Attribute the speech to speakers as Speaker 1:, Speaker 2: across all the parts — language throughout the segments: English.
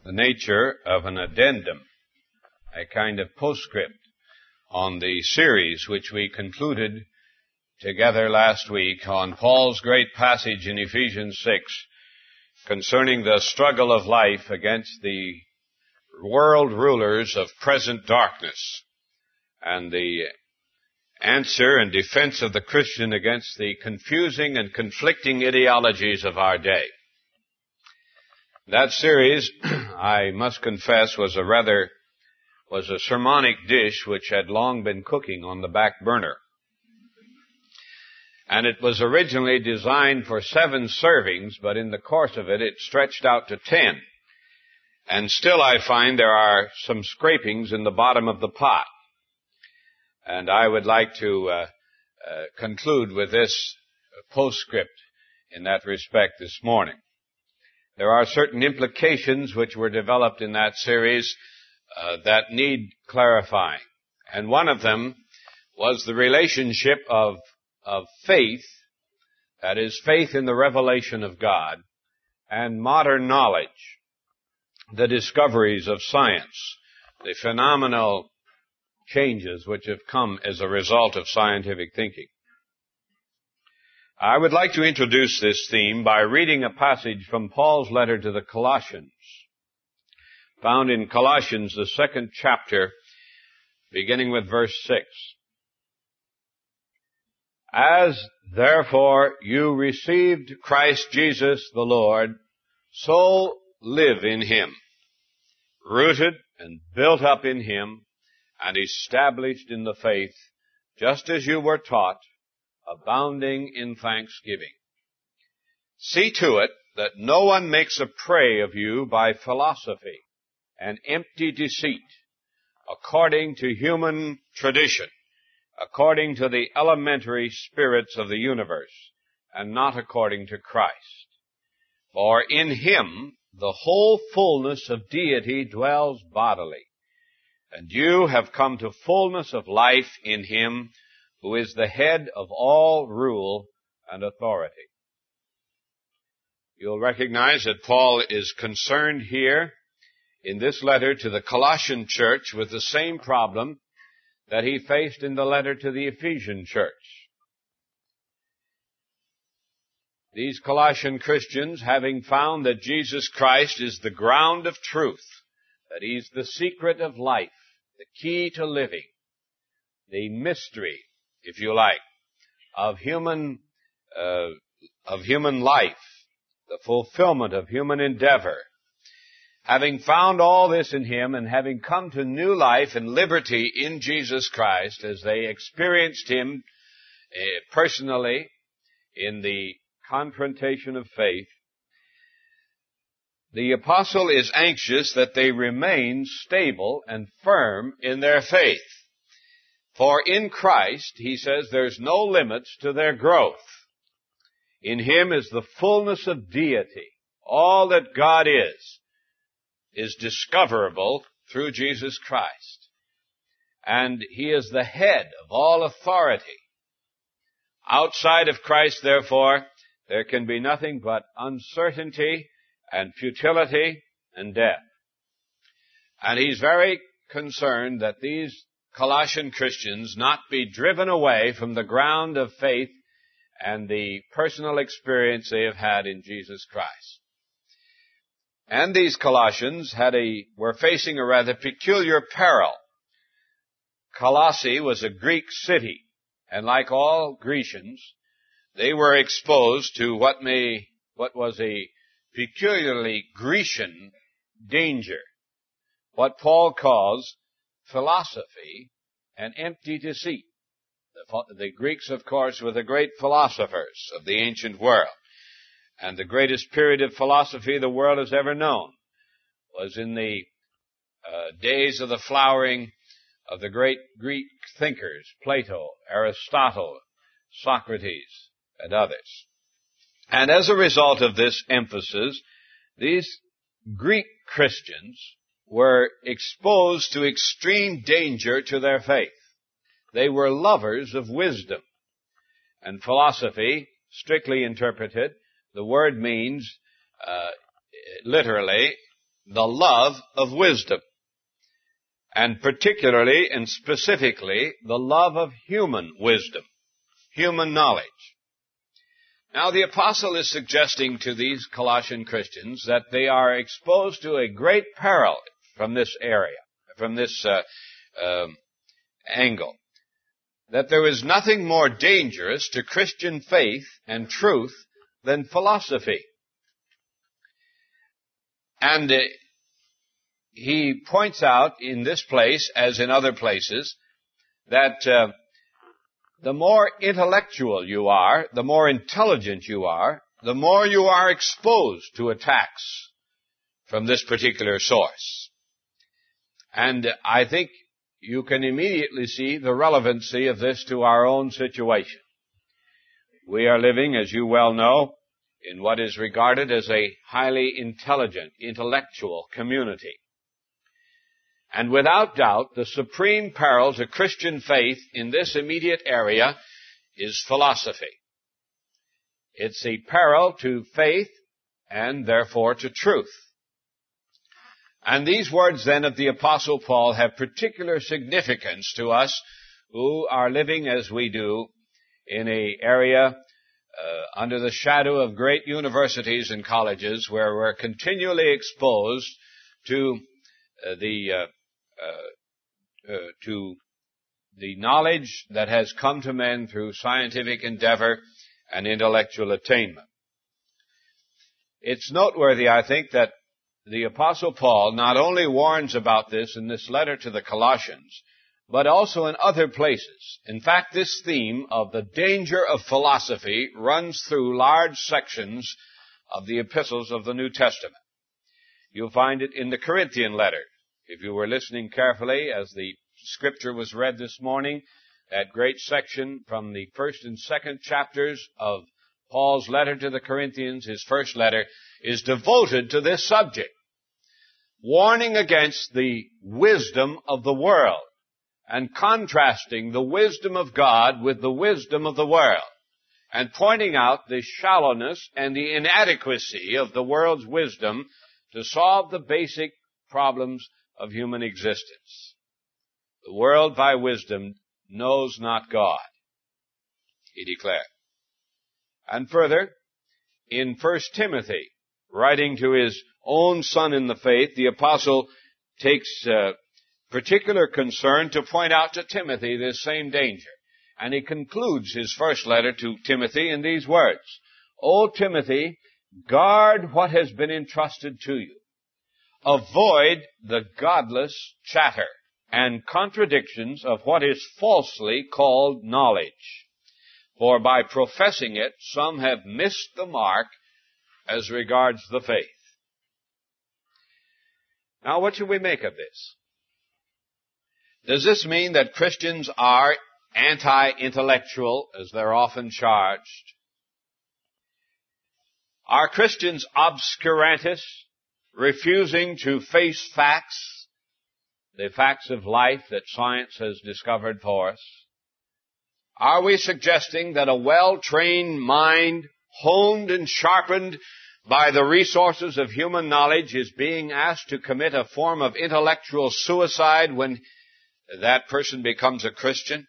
Speaker 1: the nature of an addendum, a kind of postscript on the series which we concluded together last week on Paul's great passage in Ephesians 6 concerning the struggle of life against the world rulers of present darkness and the answer and defense of the Christian against the confusing and conflicting ideologies of our day. That series, I must confess, was a sermonic dish which had long been cooking on the back burner. And it was originally designed for 7 servings, but in the course of it, it stretched out to 10. And still I find there are some scrapings in the bottom of the pot. And I would like to conclude with this postscript in that respect this morning. There are certain implications which were developed in that series that need clarifying. And one of them was the relationship of faith, that is, faith in the revelation of God, and modern knowledge, the discoveries of science, the phenomenal changes which have come as a result of scientific thinking. I would like to introduce this theme by reading a passage from Paul's letter to the Colossians, found in Colossians, the 2nd chapter, beginning with verse 6. As therefore you received Christ Jesus the Lord, so live in him, rooted and built up in him, and established in the faith, just as you were taught, abounding in thanksgiving. See to it that no one makes a prey of you by philosophy and empty deceit, according to human tradition, according to the elementary spirits of the universe, and not according to Christ. For in him the whole fullness of deity dwells bodily, and you have come to fullness of life in him, who is the head of all rule and authority. You'll recognize that Paul is concerned here in this letter to the Colossian church with the same problem that he faced in the letter to the Ephesian church. These Colossian Christians, having found that Jesus Christ is the ground of truth, that he's the secret of life, the key to living, the mystery, if you like, of human life, the fulfillment of human endeavor. Having found all this in him and having come to new life and liberty in Jesus Christ as they experienced him personally in the confrontation of faith, the apostle is anxious that they remain stable and firm in their faith. For in Christ, he says, there's no limits to their growth. In him is the fullness of deity. All that God is discoverable through Jesus Christ. And he is the head of all authority. Outside of Christ, therefore, there can be nothing but uncertainty and futility and death. And he's very concerned that these Colossian Christians not be driven away from the ground of faith and the personal experience they have had in Jesus Christ. And these Colossians were facing a rather peculiar peril. Colossae was a Greek city, and like all Grecians, they were exposed to what was a peculiarly Grecian danger, what Paul calls philosophy and empty deceit. The Greeks, of course, were the great philosophers of the ancient world. And the greatest period of philosophy the world has ever known was in the days of the flowering of the great Greek thinkers, Plato, Aristotle, Socrates, and others. And as a result of this emphasis, these Greek Christians were exposed to extreme danger to their faith. They were lovers of wisdom. And philosophy, strictly interpreted, the word means, literally, the love of wisdom, and particularly and specifically the love of human wisdom, human knowledge. Now the apostle is suggesting to these Colossian Christians that they are exposed to a great peril from this area, from this angle. That there is nothing more dangerous to Christian faith and truth than philosophy. And he points out in this place, as in other places, that the more intellectual you are, the more intelligent you are, the more you are exposed to attacks from this particular source. And I think you can immediately see the relevancy of this to our own situation. We are living, as you well know, in what is regarded as a highly intelligent, intellectual community. And without doubt, the supreme peril to Christian faith in this immediate area is philosophy. It's a peril to faith and therefore to truth. And these words then of the Apostle Paul have particular significance to us who are living as we do in an area under the shadow of great universities and colleges where we're continually exposed to the knowledge that has come to men through scientific endeavor and intellectual attainment. It's noteworthy, I think, that the Apostle Paul not only warns about this in this letter to the Colossians, but also in other places. In fact, this theme of the danger of philosophy runs through large sections of the epistles of the New Testament. You'll find it in the Corinthian letter. If you were listening carefully as the scripture was read this morning, that great section from the first and second chapters of Paul's letter to the Corinthians, his first letter, is devoted to this subject, warning against the wisdom of the world and contrasting the wisdom of God with the wisdom of the world, and pointing out the shallowness and the inadequacy of the world's wisdom to solve the basic problems of human existence. The world by wisdom knows not God, he declared. And further, in 1 Timothy, writing to his own son in the faith, the apostle takes particular concern to point out to Timothy this same danger. And he concludes his first letter to Timothy in these words, O Timothy, guard what has been entrusted to you. Avoid the godless chatter and contradictions of what is falsely called knowledge. For by professing it, some have missed the mark as regards the faith. Now, what should we make of this? Does this mean that Christians are anti-intellectual, as they're often charged? Are Christians obscurantists, refusing to face facts, the facts of life that science has discovered for us? Are we suggesting that a well-trained mind, honed and sharpened by the resources of human knowledge, is being asked to commit a form of intellectual suicide when that person becomes a Christian?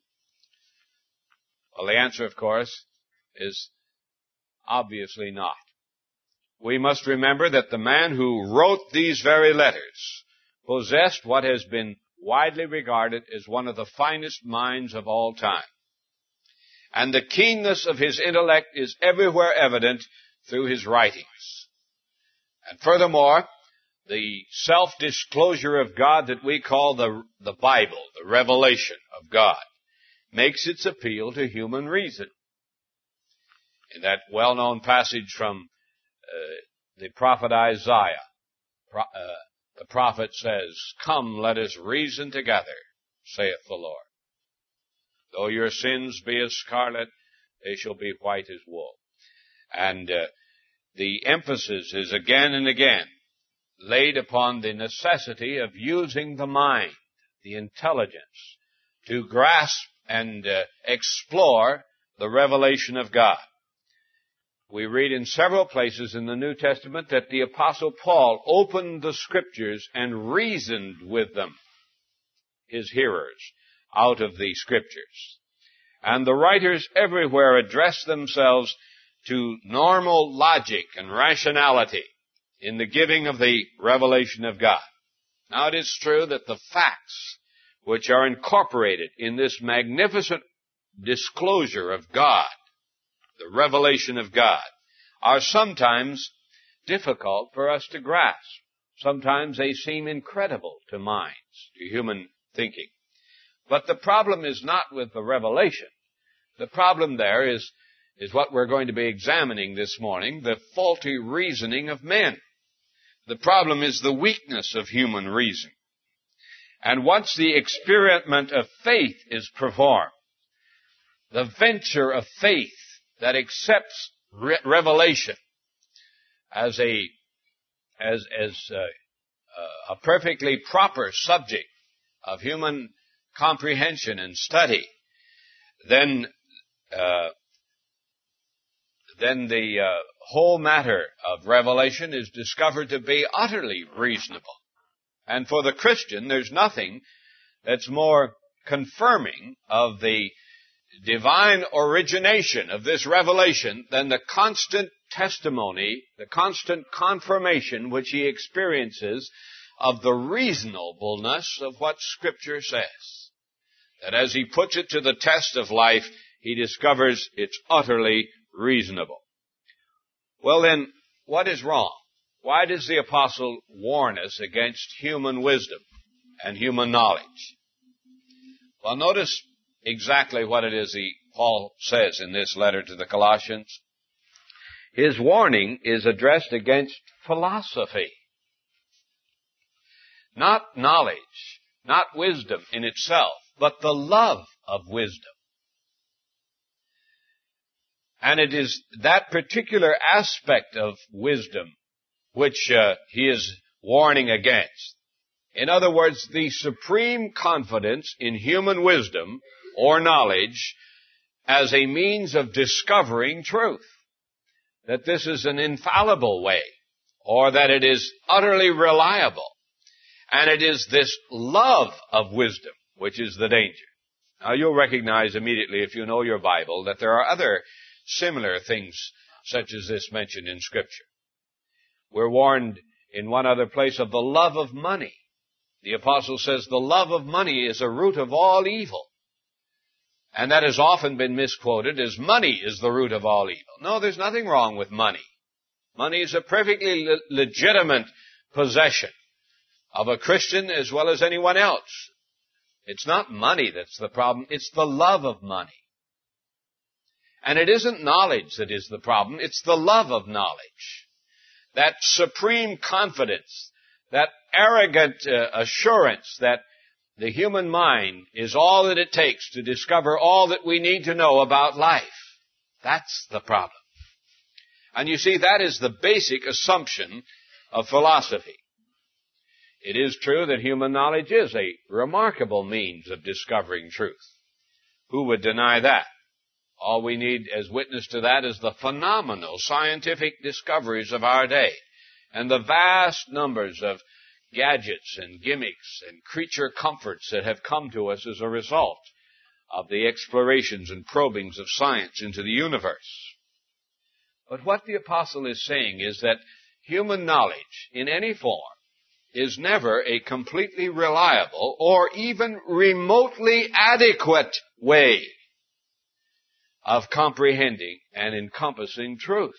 Speaker 1: Well, the answer, of course, is obviously not. We must remember that the man who wrote these very letters possessed what has been widely regarded as one of the finest minds of all time. And the keenness of his intellect is everywhere evident through his writings. And furthermore, the self-disclosure of God that we call the Bible, the revelation of God, makes its appeal to human reason. In that well-known passage from the prophet Isaiah, the prophet says, Come, let us reason together, saith the Lord. Though your sins be as scarlet, they shall be white as wool. And the emphasis is again and again laid upon the necessity of using the mind, the intelligence, to grasp and explore the revelation of God. we read in several places in the New Testament that the Apostle Paul opened the Scriptures and reasoned with them, his hearers, out of the Scriptures. And the writers everywhere address themselves to normal logic and rationality in the giving of the revelation of God. Now it is true that the facts which are incorporated in this magnificent disclosure of God, the revelation of God, are sometimes difficult for us to grasp. Sometimes they seem incredible to minds, to human thinking. But the problem is not with the revelation. The problem there is what we're going to be examining this morning, the faulty reasoning of men. The problem is the weakness of human reason. And once the experiment of faith is performed, the venture of faith that accepts revelation as a perfectly proper subject of human comprehension and study, then the whole matter of revelation is discovered to be utterly reasonable. And for the Christian, there's nothing that's more confirming of the divine origination of this revelation than the constant testimony, the constant confirmation which he experiences of the reasonableness of what Scripture says. That as he puts it to the test of life, he discovers it's utterly reasonable. Well then, what is wrong? Why does the apostle warn us against human wisdom and human knowledge? Well, notice exactly what it is Paul says in this letter to the Colossians. His warning is addressed against philosophy. Not knowledge, not wisdom in itself, but the love of wisdom. And it is that particular aspect of wisdom which he is warning against. In other words, the supreme confidence in human wisdom or knowledge as a means of discovering truth. That this is an infallible way, or that it is utterly reliable. And it is this love of wisdom which is the danger. Now you'll recognize immediately, if you know your Bible, that there are other similar things such as this mentioned in Scripture. We're warned in one other place of the love of money. The apostle says the love of money is a root of all evil. And that has often been misquoted as money is the root of all evil. No, there's nothing wrong with money. Money is a perfectly legitimate possession of a Christian as well as anyone else. It's not money that's the problem, it's the love of money. And it isn't knowledge that is the problem, it's the love of knowledge. That supreme confidence, that arrogant assurance that the human mind is all that it takes to discover all that we need to know about life. That's the problem. And you see, that is the basic assumption of philosophy. It is true that human knowledge is a remarkable means of discovering truth. Who would deny that? All we need as witness to that is the phenomenal scientific discoveries of our day and the vast numbers of gadgets and gimmicks and creature comforts that have come to us as a result of the explorations and probings of science into the universe. But what the apostle is saying is that human knowledge in any form is never a completely reliable or even remotely adequate way of comprehending and encompassing truth.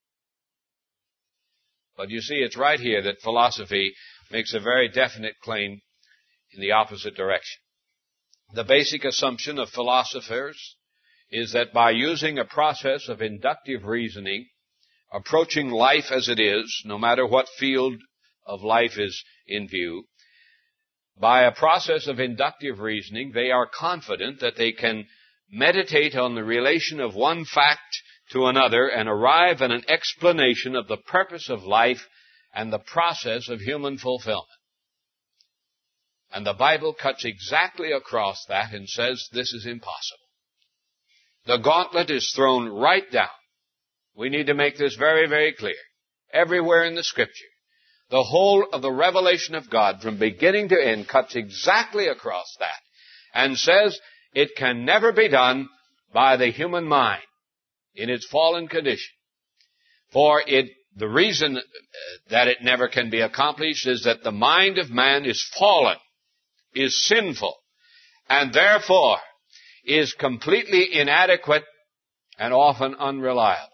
Speaker 1: But you see, it's right here that philosophy makes a very definite claim in the opposite direction. The basic assumption of philosophers is that by using a process of inductive reasoning, approaching life as it is, no matter what field of life is in view, by a process of inductive reasoning, they are confident that they can meditate on the relation of one fact to another and arrive at an explanation of the purpose of life and the process of human fulfillment. And the Bible cuts exactly across that and says this is impossible. The gauntlet is thrown right down. We need to make this very, very clear. Everywhere in the Scripture, the whole of the revelation of God from beginning to end cuts exactly across that and says it can never be done by the human mind in its fallen condition. For the reason that it never can be accomplished is that the mind of man is fallen, is sinful, and therefore is completely inadequate and often unreliable.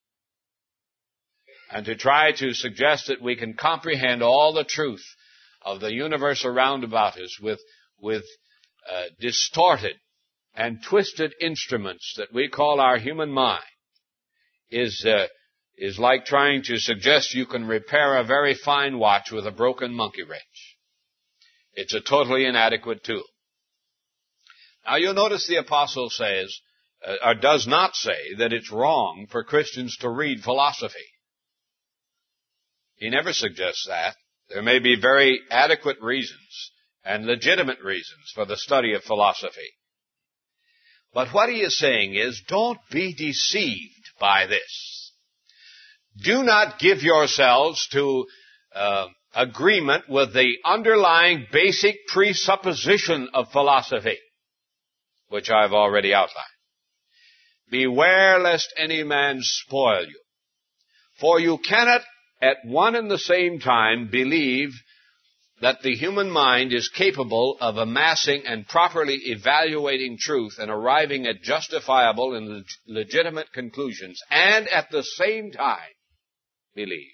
Speaker 1: And to try to suggest that we can comprehend all the truth of the universe around about us with distorted and twisted instruments that we call our human mind is like trying to suggest you can repair a very fine watch with a broken monkey wrench. It's a totally inadequate tool. Now you'll notice the apostle says, or does not say, that it's wrong for Christians to read philosophy. He never suggests that. There may be very adequate reasons and legitimate reasons for the study of philosophy. But what he is saying is, don't be deceived by this. Do not give yourselves to agreement with the underlying basic presupposition of philosophy, which I've already outlined. Beware lest any man spoil you. For you cannot at one and the same time believe that the human mind is capable of amassing and properly evaluating truth and arriving at justifiable and legitimate conclusions, and at the same time believe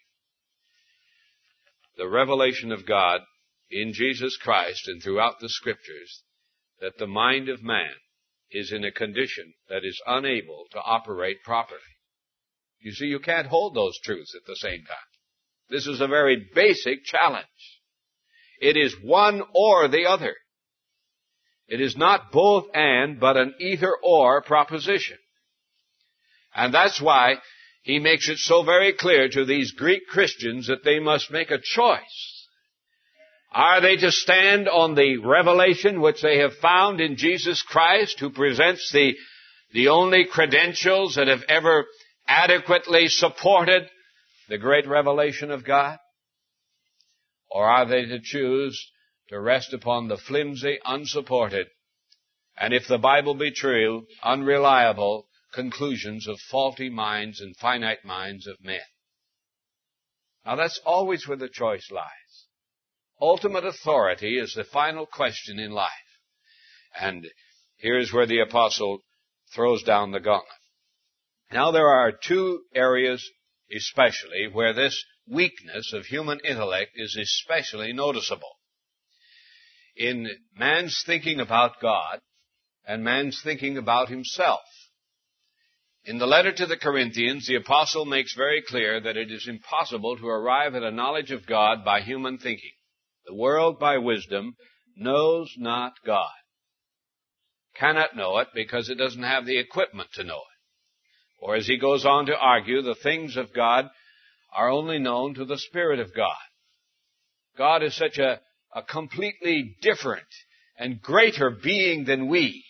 Speaker 1: the revelation of God in Jesus Christ and throughout the Scriptures that the mind of man is in a condition that is unable to operate properly. You see, you can't hold those truths at the same time. This is a very basic challenge. It is one or the other. It is not both and, but an either-or proposition. And that's why he makes it so very clear to these Greek Christians that they must make a choice. Are they to stand on the revelation which they have found in Jesus Christ, who presents the only credentials that have ever adequately supported the great revelation of God? Or are they to choose to rest upon the flimsy, unsupported, and if the Bible be true, unreliable conclusions of faulty minds and finite minds of men? Now that's always where the choice lies. Ultimate authority is the final question in life. And here's where the apostle throws down the gauntlet. Now there are two areas especially where this weakness of human intellect is especially noticeable. In man's thinking about God and man's thinking about himself. In the letter to the Corinthians, the apostle makes very clear that it is impossible to arrive at a knowledge of God by human thinking. The world by wisdom knows not God. Cannot know it because it doesn't have the equipment to know it. Or as he goes on to argue, the things of God are only known to the Spirit of God. God is such a completely different and greater being than we.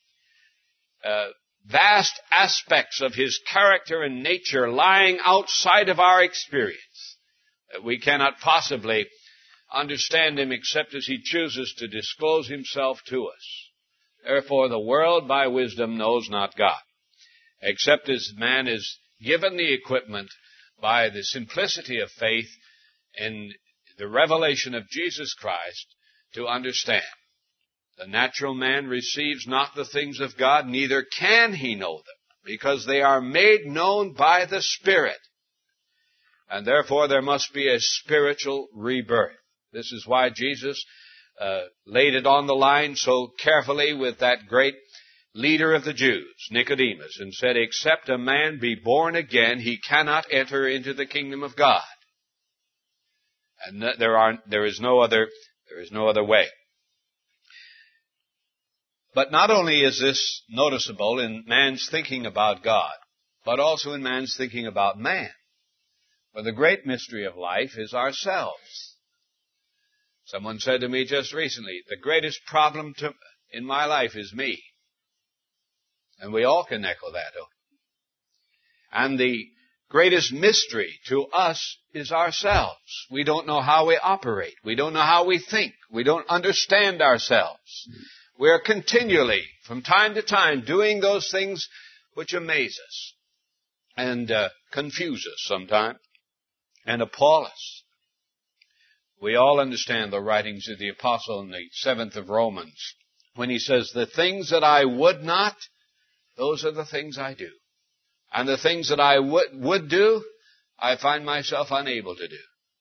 Speaker 1: Vast aspects of his character and nature lying outside of our experience, that we cannot possibly understand him except as he chooses to disclose himself to us. Therefore, the world by wisdom knows not God, except as man is given the equipment by the simplicity of faith in the revelation of Jesus Christ to understand. The natural man receives not the things of God, neither can he know them, because they are made known by the Spirit. And therefore there must be a spiritual rebirth. This is why Jesus laid it on the line so carefully with that great leader of the Jews, Nicodemus, and said, except a man be born again, he cannot enter into the kingdom of God. And there is no other way. But not only is this noticeable in man's thinking about God, but also in man's thinking about man. For the great mystery of life is ourselves. Someone said to me just recently, the greatest problem in my life is me. And we all can echo that. And the greatest mystery to us is ourselves. We don't know how we operate. We don't know how we think. We don't understand ourselves. We are continually, from time to time, doing those things which amaze us and confuse us sometimes and appall us. We all understand the writings of the apostle in the 7th of Romans when he says, the things that I would not, those are the things I do. And the things that I would do, I find myself unable to do.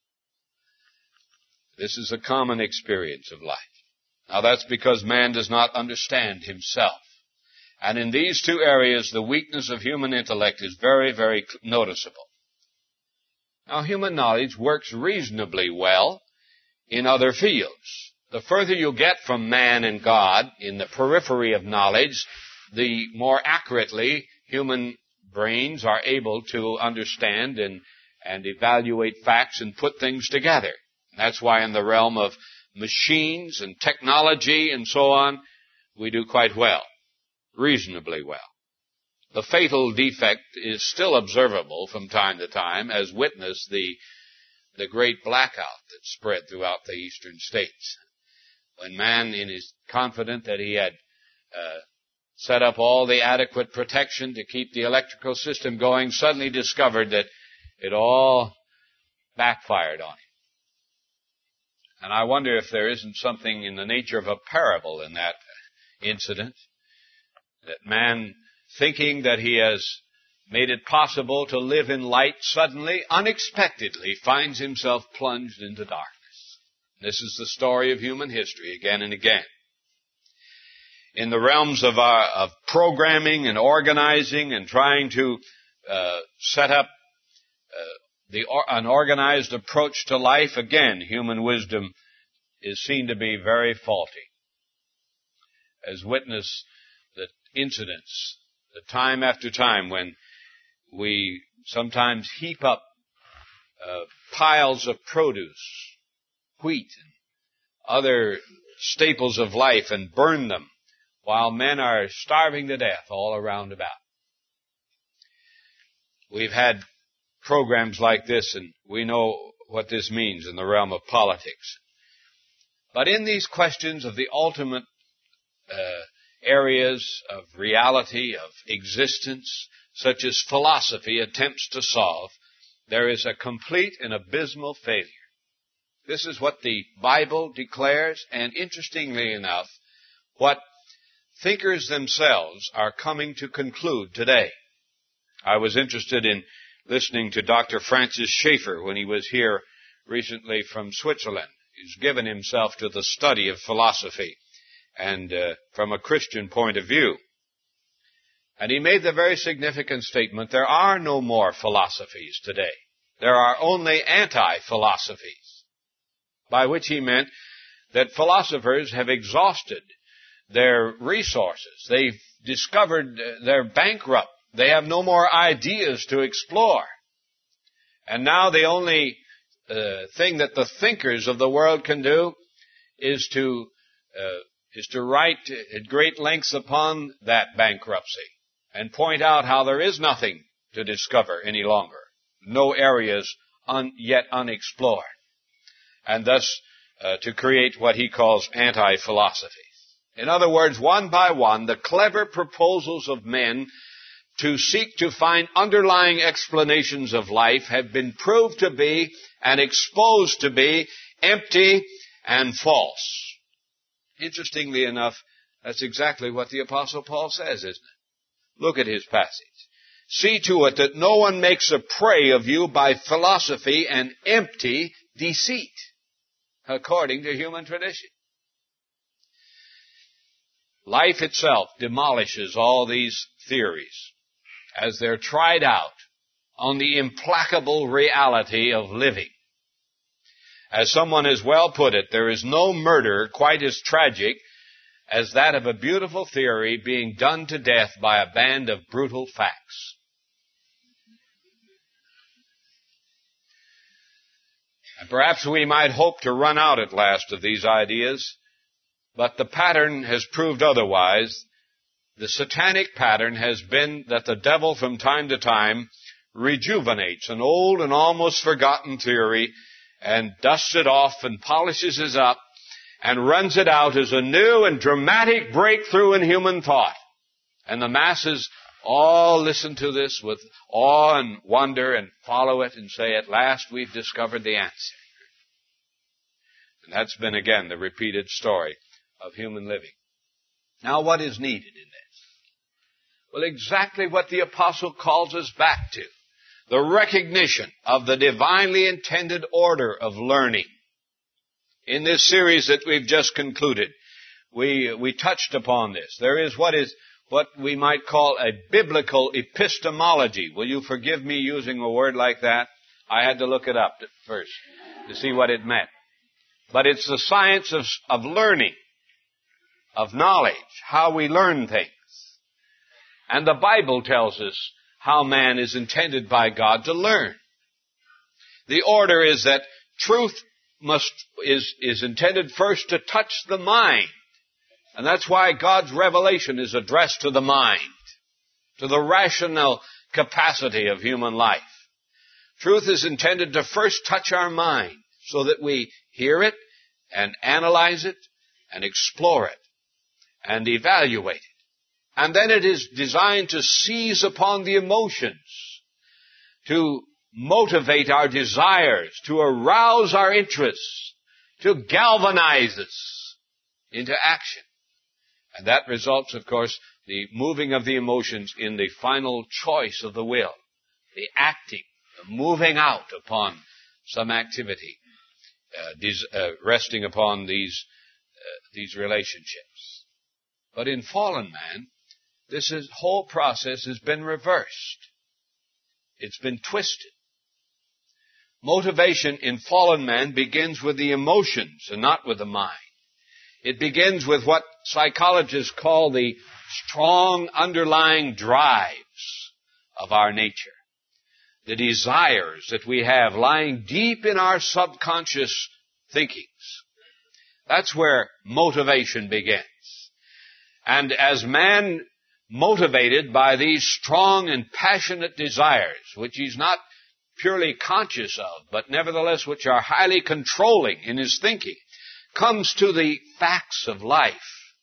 Speaker 1: This is a common experience of life. Now that's because man does not understand himself. And in these two areas, the weakness of human intellect is very, very noticeable. Now human knowledge works reasonably well in other fields. The further you get from man and God in the periphery of knowledge, the more accurately human brains are able to understand and evaluate facts and put things together. That's why in the realm of machines and technology and so on, we do quite well, reasonably well. The fatal defect is still observable from time to time, as witness the great blackout that spread throughout the eastern states. When man is confident that he had set up all the adequate protection to keep the electrical system going, suddenly discovered that it all backfired on him. And I wonder if there isn't something in the nature of a parable in that incident, that man, thinking that he has made it possible to live in light, suddenly, unexpectedly, finds himself plunged into darkness. This is the story of human history again and again. In the realms of programming and organizing and trying to set up an organized approach to life, again, human wisdom is seen to be very faulty. As witness the incidents, the time after time when we sometimes heap up piles of produce, wheat, and other staples of life and burn them while men are starving to death all around about. We've had programs like this, and we know what this means in the realm of politics. But in these questions of the ultimate areas of reality, of existence, such as philosophy attempts to solve, there is a complete and abysmal failure. This is what the Bible declares, and interestingly enough, what thinkers themselves are coming to conclude today. I was interested in listening to Dr. Francis Schaeffer when he was here recently from Switzerland. He's given himself to the study of philosophy and from a Christian point of view. And he made the very significant statement, there are no more philosophies today. There are only anti-philosophies, by which he meant that philosophers have exhausted their resources. They've discovered they're bankrupt. They have no more ideas to explore. And now the only thing that the thinkers of the world can do is to write at great lengths upon that bankruptcy and point out how there is nothing to discover any longer. No areas yet unexplored. And thus to create what he calls anti-philosophy. In other words, one by one, the clever proposals of men to seek to find underlying explanations of life have been proved to be and exposed to be empty and false. Interestingly enough, that's exactly what the Apostle Paul says, isn't it? Look at his passage. See to it that no one makes a prey of you by philosophy and empty deceit, according to human tradition. Life itself demolishes all these theories as they're tried out on the implacable reality of living. As someone has well put it, there is no murder quite as tragic as that of a beautiful theory being done to death by a band of brutal facts. And perhaps we might hope to run out at last of these ideas, but the pattern has proved otherwise. The satanic pattern has been that the devil from time to time rejuvenates an old and almost forgotten theory and dusts it off and polishes it up and runs it out as a new and dramatic breakthrough in human thought. And the masses all listen to this with awe and wonder and follow it and say, at last we've discovered the answer. And that's been, again, the repeated story of human living. Now, what is needed in this? Well, exactly what the apostle calls us back to. The recognition of the divinely intended order of learning. In this series that we've just concluded, we touched upon this. There is what we might call a biblical epistemology. Will you forgive me using a word like that? I had to look it up first to see what it meant. But it's the science of learning, of knowledge, how we learn things. And the Bible tells us how man is intended by God to learn. The order is that truth is intended first to touch the mind. And that's why God's revelation is addressed to the mind, to the rational capacity of human life. Truth is intended to first touch our mind so that we hear it and analyze it and explore it and evaluate it. And then it is designed to seize upon the emotions, to motivate our desires, to arouse our interests, to galvanize us into action. And that results, of course, the moving of the emotions in the final choice of the will, the acting, the moving out upon some activity, resting upon these relationships. But in fallen man, this whole process has been reversed. It's been twisted. Motivation in fallen man begins with the emotions and not with the mind. It begins with what psychologists call the strong underlying drives of our nature. The desires that we have lying deep in our subconscious thinkings. That's where motivation begins. And as man motivated by these strong and passionate desires, which he's not purely conscious of, but nevertheless which are highly controlling in his thinking, comes to the facts of life,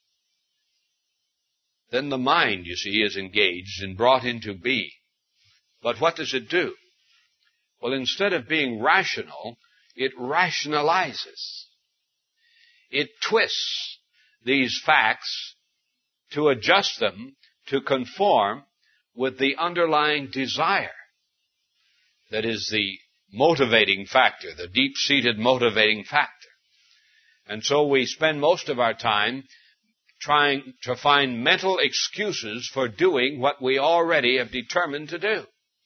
Speaker 1: then the mind, you see, is engaged and brought into being. But what does it do? Well, instead of being rational, it rationalizes. It twists these facts to adjust them to conform with the underlying desire that is the motivating factor, the deep-seated motivating factor. And so we spend most of our time trying to find mental excuses for doing what we already have determined to do.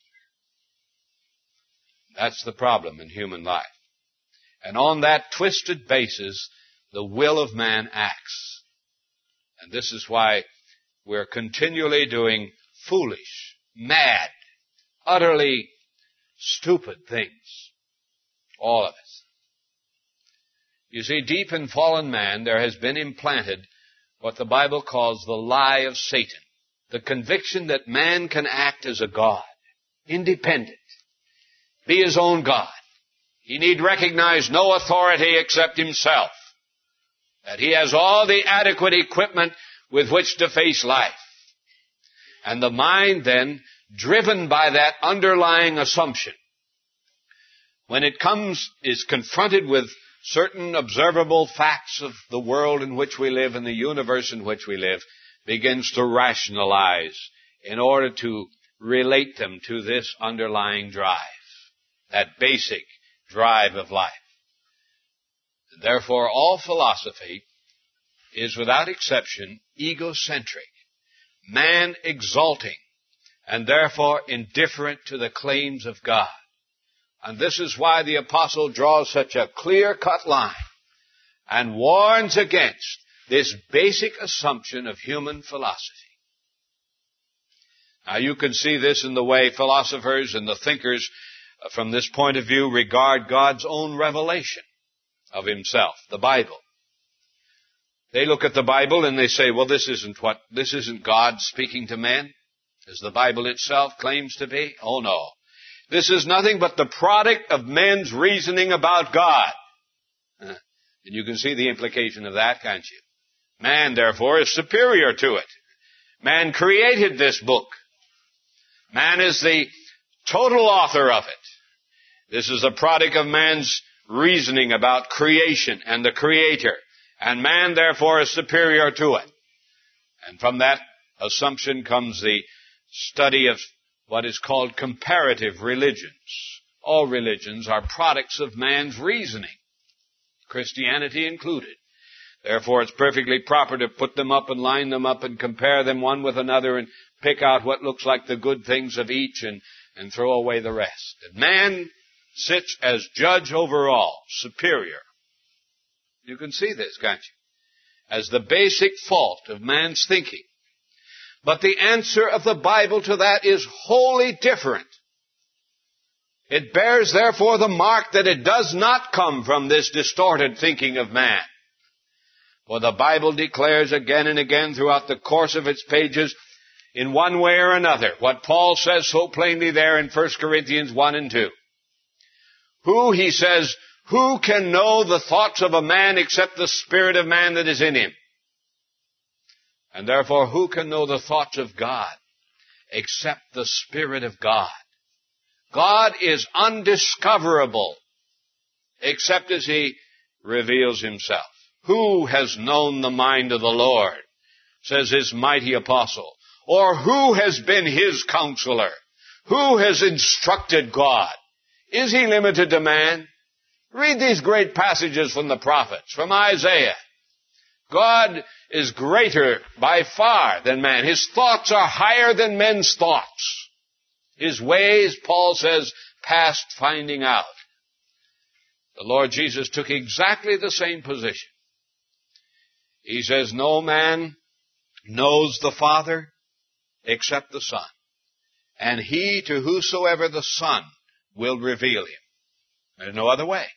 Speaker 1: That's the problem in human life. And on that twisted basis, the will of man acts. And this is why we're continually doing foolish, mad, utterly stupid things. All of us. You see, deep in fallen man, there has been implanted what the Bible calls the lie of Satan. The conviction that man can act as a god, independent, be his own god. He need recognize no authority except himself. That he has all the adequate equipment with which to face life. And the mind then, driven by that underlying assumption, when it is confronted with certain observable facts of the world in which we live and the universe in which we live, begins to rationalize in order to relate them to this underlying drive, that basic drive of life. And therefore, all philosophy is without exception egocentric, man exalting, and therefore indifferent to the claims of God. And this is why the apostle draws such a clear-cut line and warns against this basic assumption of human philosophy. Now you can see this in the way philosophers and the thinkers from this point of view regard God's own revelation of himself, the Bible. They look at the Bible and they say, well, this isn't God speaking to men, as the Bible itself claims to be. Oh no. This is nothing but the product of men's reasoning about God. And you can see the implication of that, can't you? Man, therefore, is superior to it. Man created this book. Man is the total author of it. This is a product of man's reasoning about creation and the Creator. And man, therefore, is superior to it. And from that assumption comes the study of what is called comparative religions. All religions are products of man's reasoning, Christianity included. Therefore, it's perfectly proper to put them up and line them up and compare them one with another and pick out what looks like the good things of each and throw away the rest. And man sits as judge over all, superior. You can see this, can't you? As the basic fault of man's thinking. But the answer of the Bible to that is wholly different. It bears, therefore, the mark that it does not come from this distorted thinking of man. For the Bible declares again and again throughout the course of its pages, in one way or another, what Paul says so plainly there in 1 Corinthians 1 and 2. He says, who can know the thoughts of a man except the spirit of man that is in him? And therefore, who can know the thoughts of God except the Spirit of God? God is undiscoverable except as He reveals Himself. Who has known the mind of the Lord, says His mighty apostle? Or who has been His counselor? Who has instructed God? Is He limited to man? Read these great passages from the prophets, from Isaiah. God is greater by far than man. His thoughts are higher than men's thoughts. His ways, Paul says, past finding out. The Lord Jesus took exactly the same position. He says, no man knows the Father except the Son, and He to whosoever the Son will reveal Him. There's no other way.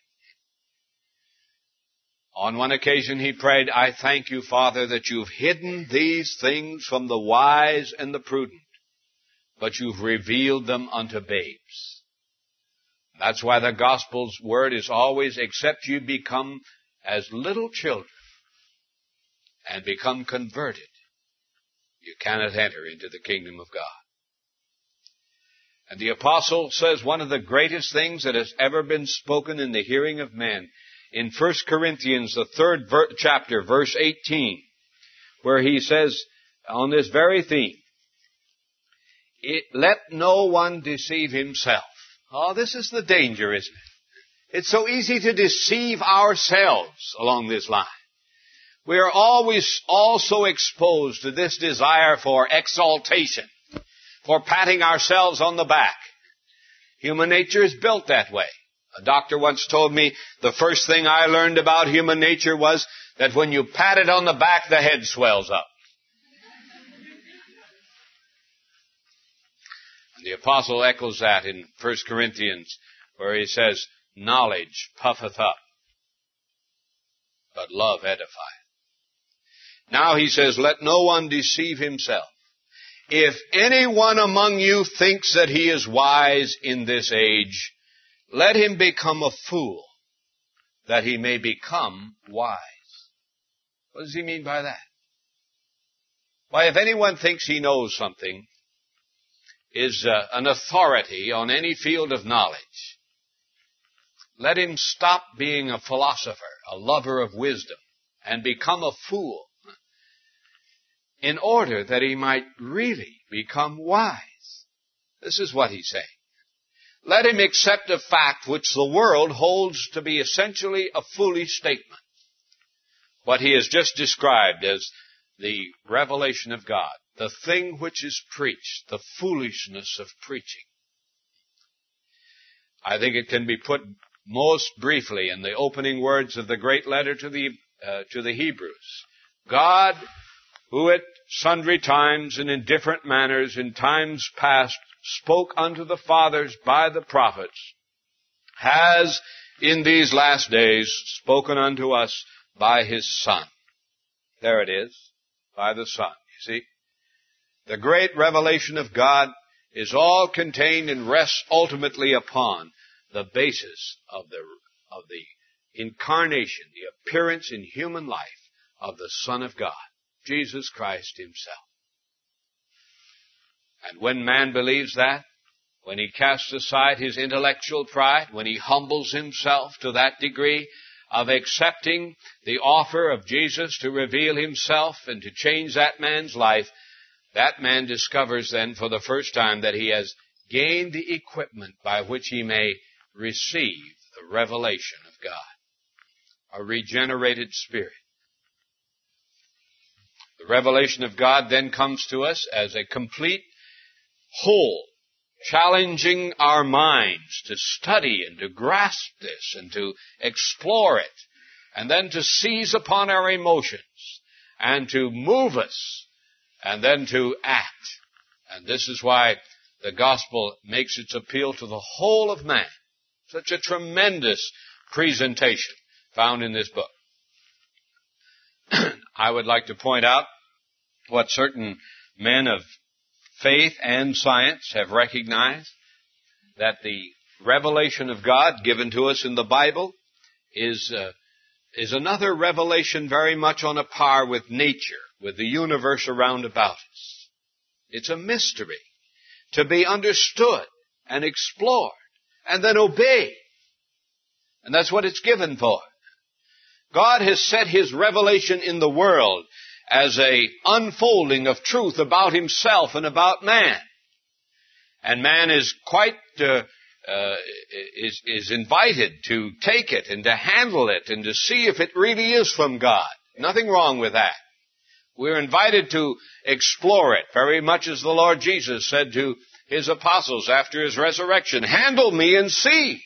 Speaker 1: On one occasion he prayed, I thank you, Father, that you've hidden these things from the wise and the prudent, but you've revealed them unto babes. That's why the gospel's word is always, except you become as little children and become converted, you cannot enter into the kingdom of God. And the apostle says one of the greatest things that has ever been spoken in the hearing of men in 1 Corinthians, the 3rd chapter, verse 18, where he says on this very theme, let no one deceive himself. Oh, this is the danger, isn't it? It's so easy to deceive ourselves along this line. We are always also exposed to this desire for exaltation, for patting ourselves on the back. Human nature is built that way. A doctor once told me the first thing I learned about human nature was that when you pat it on the back, the head swells up. And the apostle echoes that in 1 Corinthians, where he says, knowledge puffeth up, but love edifieth. Now he says, let no one deceive himself. If anyone among you thinks that he is wise in this age, let him become a fool, that he may become wise. What does he mean by that? Why, if anyone thinks he knows something, is an authority on any field of knowledge, let him stop being a philosopher, a lover of wisdom, and become a fool, in order that he might really become wise. This is what he's saying. Let him accept a fact which the world holds to be essentially a foolish statement. What he has just described as the revelation of God, the thing which is preached, the foolishness of preaching. I think it can be put most briefly in the opening words of the great letter to the Hebrews. God, who at sundry times and in different manners in times past spoke unto the fathers by the prophets, has in these last days spoken unto us by His Son. There it is, by the Son. You see, the great revelation of God is all contained and rests ultimately upon the basis of the incarnation, the appearance in human life of the Son of God, Jesus Christ himself. And when man believes that, when he casts aside his intellectual pride, when he humbles himself to that degree of accepting the offer of Jesus to reveal himself and to change that man's life, that man discovers then for the first time that he has gained the equipment by which he may receive the revelation of God, a regenerated spirit. The revelation of God then comes to us as a complete whole, challenging our minds to study and to grasp this and to explore it, and then to seize upon our emotions and to move us and then to act. And this is why the gospel makes its appeal to the whole of man. Such a tremendous presentation found in this book. I would like to point out what certain men of faith and science have recognized, that the revelation of God given to us in the Bible is another revelation very much on a par with nature, with the universe around about us. It's a mystery to be understood and explored and then obeyed. And that's what it's given for. God has set his revelation in the world as a unfolding of truth about himself and about man. And man is quite, is invited to take it and to handle it and to see if it really is from God. Nothing wrong with that. We're invited to explore it, very much as the Lord Jesus said to his apostles after his resurrection, "Handle me and see."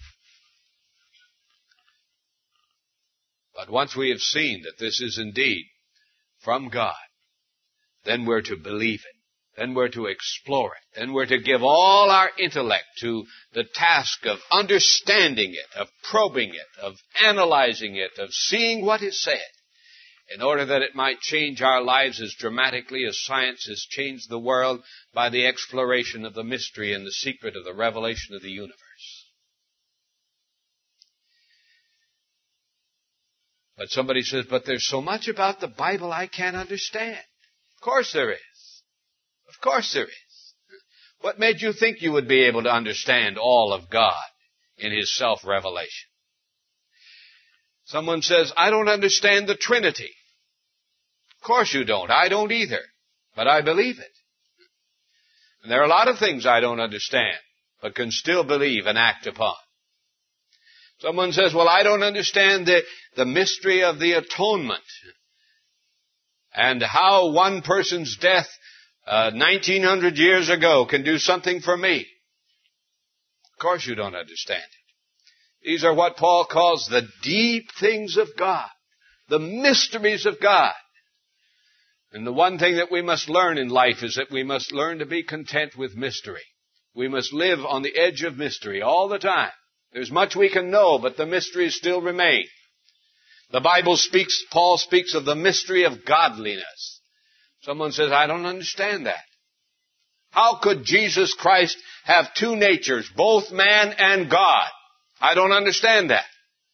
Speaker 1: But once we have seen that this is indeed from God, then we're to believe it. Then we're to explore it. Then we're to give all our intellect to the task of understanding it, of probing it, of analyzing it, of seeing what is said, in order that it might change our lives as dramatically as science has changed the world by the exploration of the mystery and the secret of the revelation of the universe. But somebody says, but there's so much about the Bible I can't understand. Of course there is. Of course there is. What made you think you would be able to understand all of God in his self-revelation? Someone says, I don't understand the Trinity. Of course you don't. I don't either. But I believe it. And there are a lot of things I don't understand, but can still believe and act upon. Someone says, well, I don't understand the mystery of the atonement and how one person's death 1900 years ago can do something for me. Of course you don't understand it. These are what Paul calls the deep things of God, the mysteries of God. And the one thing that we must learn in life is that we must learn to be content with mystery. We must live on the edge of mystery all the time. There's much we can know, but the mysteries still remain. The Bible speaks, Paul speaks of the mystery of godliness. Someone says, I don't understand that. How could Jesus Christ have two natures, both man and God? I don't understand that.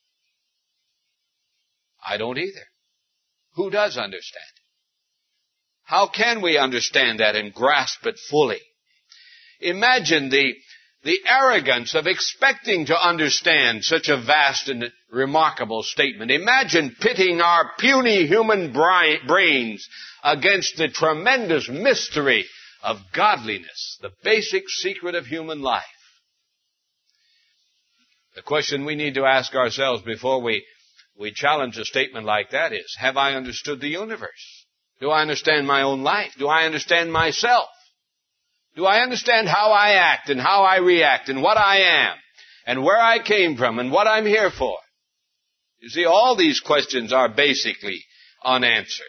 Speaker 1: I don't either. Who does understand it? How can we understand that and grasp it fully? Imagine the arrogance of expecting to understand such a vast and remarkable statement. Imagine pitting our puny human brains against the tremendous mystery of godliness, the basic secret of human life. The question we need to ask ourselves before we challenge a statement like that is, have I understood the universe? Do I understand my own life? Do I understand myself? Do I understand how I act and how I react and what I am and where I came from and what I'm here for? You see, all these questions are basically unanswered.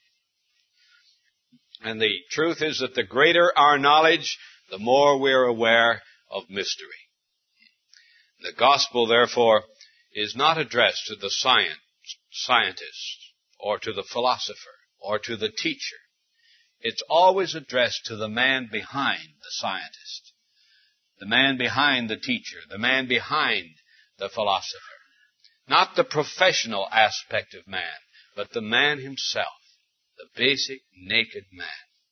Speaker 1: And the truth is that the greater our knowledge, the more we're aware of mystery. The gospel, therefore, is not addressed to the scientist or to the philosopher or to the teacher. it's always addressed to the man behind the scientist, the man behind the teacher, the man behind the philosopher. Not the professional aspect of man, but the man himself, the basic naked man.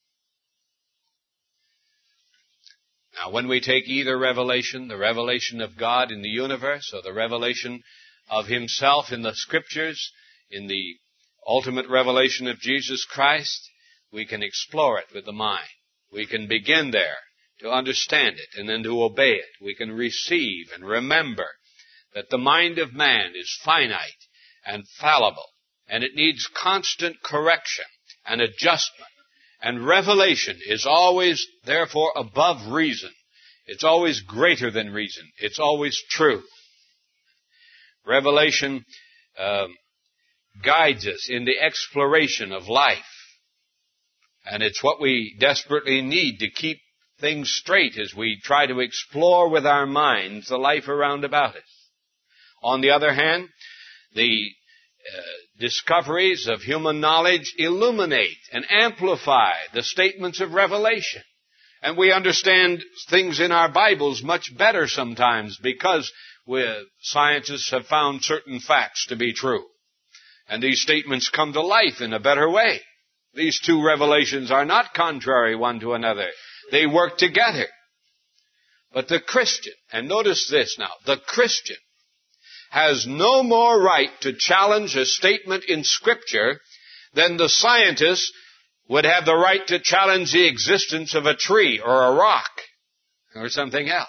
Speaker 1: Now, when we take either revelation, the revelation of God in the universe, or the revelation of himself in the Scriptures, in the ultimate revelation of Jesus Christ, we can explore it with the mind. We can begin there to understand it and then to obey it. We can receive and remember that the mind of man is finite and fallible, and it needs constant correction and adjustment. And revelation is always, therefore, above reason. It's always greater than reason. It's always true. Revelation guides us in the exploration of life. And it's what we desperately need to keep things straight as we try to explore with our minds the life around about us. On the other hand, the discoveries of human knowledge illuminate and amplify the statements of revelation. And we understand things in our Bibles much better sometimes because scientists have found certain facts to be true. And these statements come to life in a better way. These two revelations are not contrary one to another. They work together. But the Christian, and notice this now, the Christian has no more right to challenge a statement in Scripture than the scientist would have the right to challenge the existence of a tree or a rock or something else.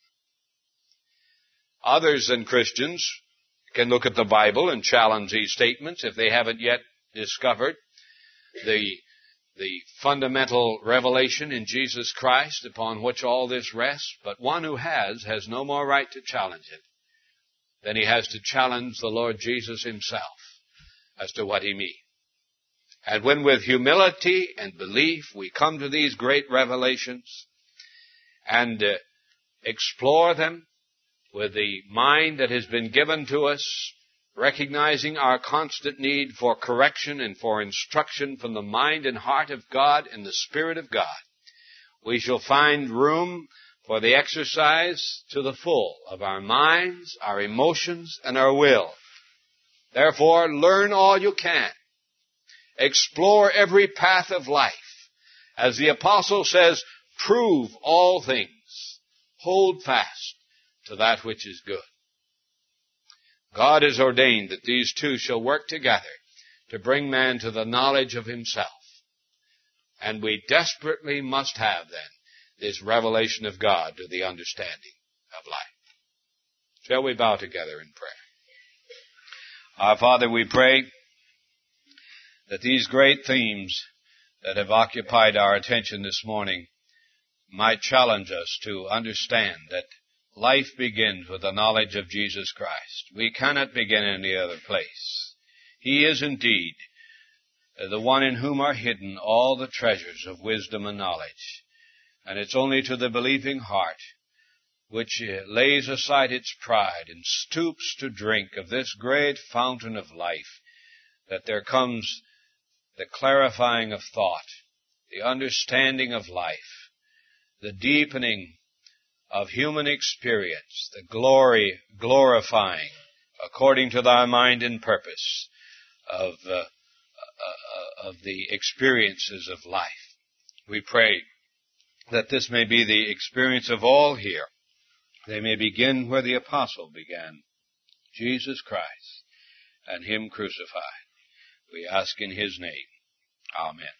Speaker 1: Others than Christians can look at the Bible and challenge these statements if they haven't yet discovered the fundamental revelation in Jesus Christ upon which all this rests. But one who has no more right to challenge it than he has to challenge the Lord Jesus himself as to what he means. And when with humility and belief we come to these great revelations and explore them with the mind that has been given to us, recognizing our constant need for correction and for instruction from the mind and heart of God and the Spirit of God, we shall find room for the exercise to the full of our minds, our emotions, and our will. Therefore, learn all you can. Explore every path of life. As the apostle says, prove all things. Hold fast to that which is good. God has ordained that these two shall work together to bring man to the knowledge of himself. And we desperately must have, then, this revelation of God to the understanding of life. Shall we bow together in prayer? Our Father, we pray that these great themes that have occupied our attention this morning might challenge us to understand that life begins with the knowledge of Jesus Christ. We cannot begin in any other place. He is indeed the one in whom are hidden all the treasures of wisdom and knowledge. And it's only to the believing heart, which lays aside its pride and stoops to drink of this great fountain of life, that there comes the clarifying of thought, the understanding of life, the deepening of human experience, the glorifying, according to thy mind and purpose, of the experiences of life. We pray that this may be the experience of all here. They may begin where the apostle began, Jesus Christ and him crucified. We ask in his name. Amen.